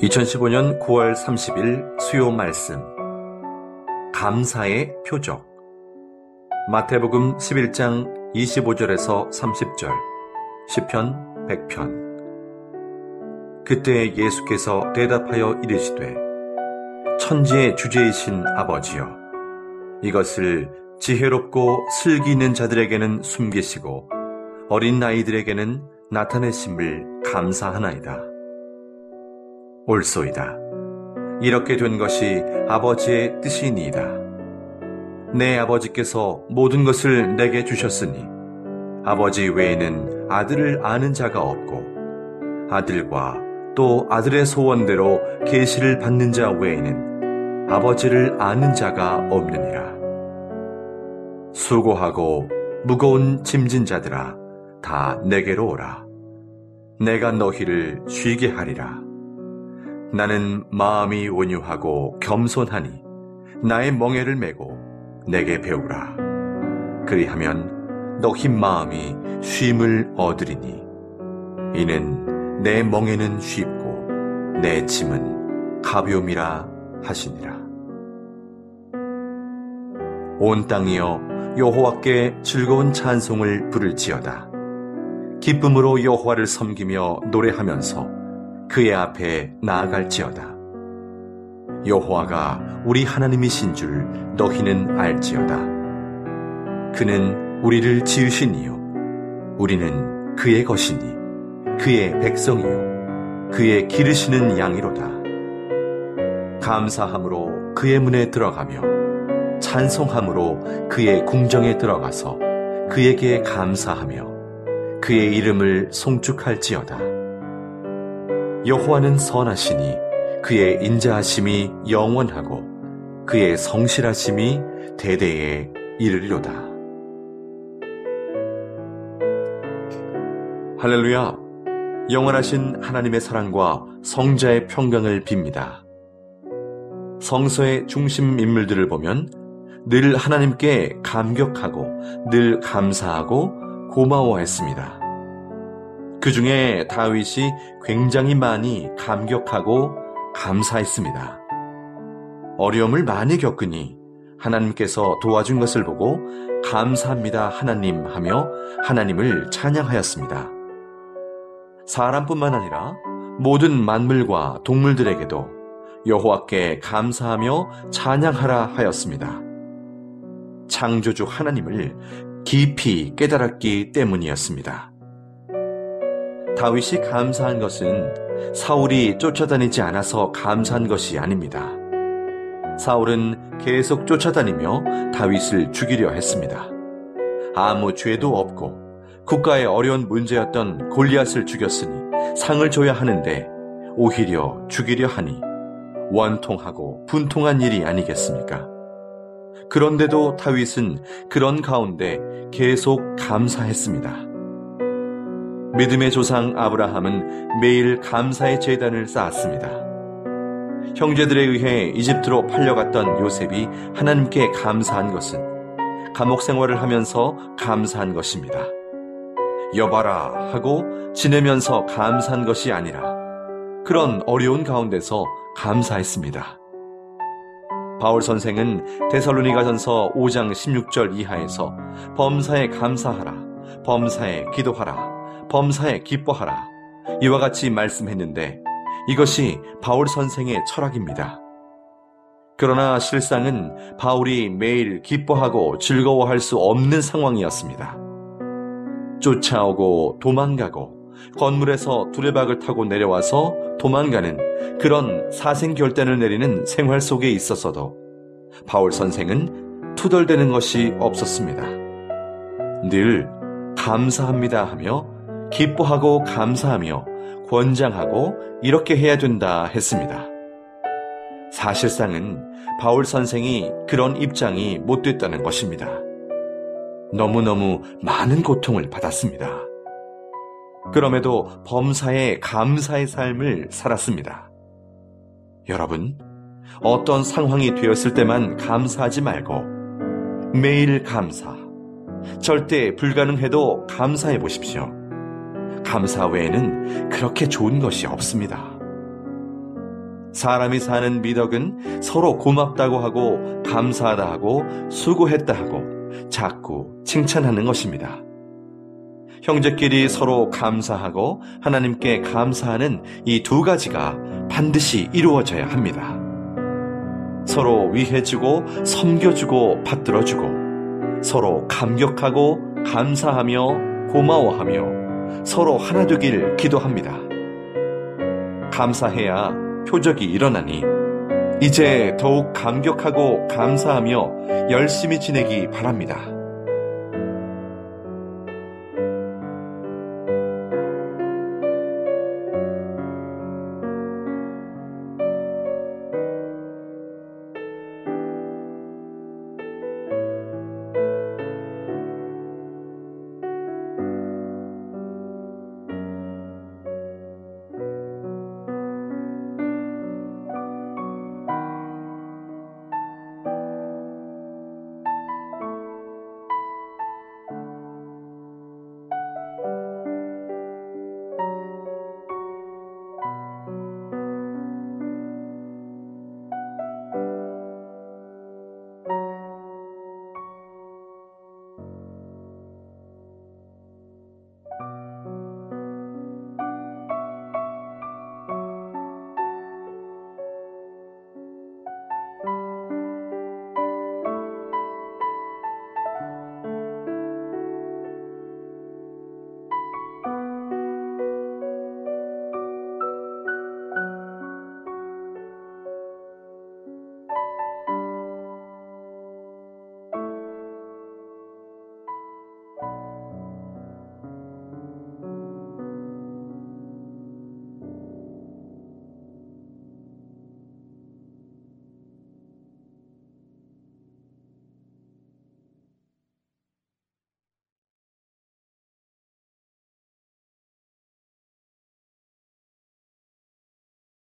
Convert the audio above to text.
2015년 9월 30일 수요 말씀 감사의 표적 마태복음 11장 25절에서 30절 시편 100편 그때 예수께서 대답하여 이르시되 천지의 주제이신 아버지여 이것을 지혜롭고 슬기 있는 자들에게는 숨기시고 어린 아이들에게는 나타내심을 감사하나이다. 옳소이다. 이렇게 된 것이 아버지의 뜻이니이다. 내 아버지께서 모든 것을 내게 주셨으니 아버지 외에는 아들을 아는 자가 없고 아들과 또 아들의 소원대로 계시를 받는 자 외에는 아버지를 아는 자가 없느니라. 수고하고 무거운 짐진 자들아 다 내게로 오라. 내가 너희를 쉬게 하리라. 나는 마음이 온유하고 겸손하니 나의 멍에를 메고 내게 배우라. 그리하면 너희 마음이 쉼을 얻으리니 이는 내 멍에는 쉽고 내 짐은 가벼움이라 하시니라. 온 땅이여 여호와께 즐거운 찬송을 부를지어다. 기쁨으로 여호와를 섬기며 노래하면서 그의 앞에 나아갈지어다. 여호와가 우리 하나님이신 줄 너희는 알지어다. 그는 우리를 지으신 이요 우리는 그의 것이니 그의 백성이요 그의 기르시는 양이로다. 감사함으로 그의 문에 들어가며 찬송함으로 그의 궁정에 들어가서 그에게 감사하며 그의 이름을 송축할지어다. 여호와는 선하시니 그의 인자하심이 영원하고 그의 성실하심이 대대에 이르리로다. 할렐루야! 영원하신 하나님의 사랑과 성자의 평강을 빕니다. 성서의 중심 인물들을 보면 늘 하나님께 감격하고 늘 감사하고 고마워했습니다. 그 중에 다윗이 굉장히 많이 감격하고 감사했습니다. 어려움을 많이 겪으니 하나님께서 도와준 것을 보고 감사합니다 하나님 하며 하나님을 찬양하였습니다. 사람뿐만 아니라 모든 만물과 동물들에게도 여호와께 감사하며 찬양하라 하였습니다. 창조주 하나님을 깊이 깨달았기 때문이었습니다. 다윗이 감사한 것은 사울이 쫓아다니지 않아서 감사한 것이 아닙니다. 사울은 계속 쫓아다니며 다윗을 죽이려 했습니다. 아무 죄도 없고 국가의 어려운 문제였던 골리앗을 죽였으니 상을 줘야 하는데 오히려 죽이려 하니 원통하고 분통한 일이 아니겠습니까? 그런데도 다윗은 그런 가운데 계속 감사했습니다. 믿음의 조상 아브라함은 매일 감사의 제단을 쌓았습니다. 형제들에 의해 이집트로 팔려갔던 요셉이 하나님께 감사한 것은 감옥 생활을 하면서 감사한 것입니다. 여봐라 하고 지내면서 감사한 것이 아니라 그런 어려운 가운데서 감사했습니다. 바울 선생은 데살로니가전서 5장 16절 이하에서 범사에 감사하라, 범사에 기도하라, 범사에 기뻐하라 이와 같이 말씀했는데 이것이 바울 선생의 철학입니다. 그러나 실상은 바울이 매일 기뻐하고 즐거워할 수 없는 상황이었습니다. 쫓아오고 도망가고 건물에서 두레박을 타고 내려와서 도망가는 그런 사생결단을 내리는 생활 속에 있었어도 바울 선생은 투덜대는 것이 없었습니다. 늘 감사합니다 하며 기뻐하고 감사하며 권장하고 이렇게 해야 된다 했습니다. 사실상은 바울 선생이 그런 입장이 못 됐다는 것입니다. 너무너무 많은 고통을 받았습니다. 그럼에도 범사에 감사의 삶을 살았습니다. 여러분, 어떤 상황이 되었을 때만 감사하지 말고 매일 감사, 절대 불가능해도 감사해 보십시오. 감사 외에는 그렇게 좋은 것이 없습니다. 사람이 사는 미덕은 서로 고맙다고 하고 감사하다 하고 수고했다 하고 자꾸 칭찬하는 것입니다. 형제끼리 서로 감사하고 하나님께 감사하는 이 두 가지가 반드시 이루어져야 합니다. 서로 위해주고 섬겨주고 받들어주고 서로 감격하고 감사하며 고마워하며 서로 하나 되길 기도합니다. 감사해야 표적이 일어나니 이제 더욱 감격하고 감사하며 열심히 지내기 바랍니다.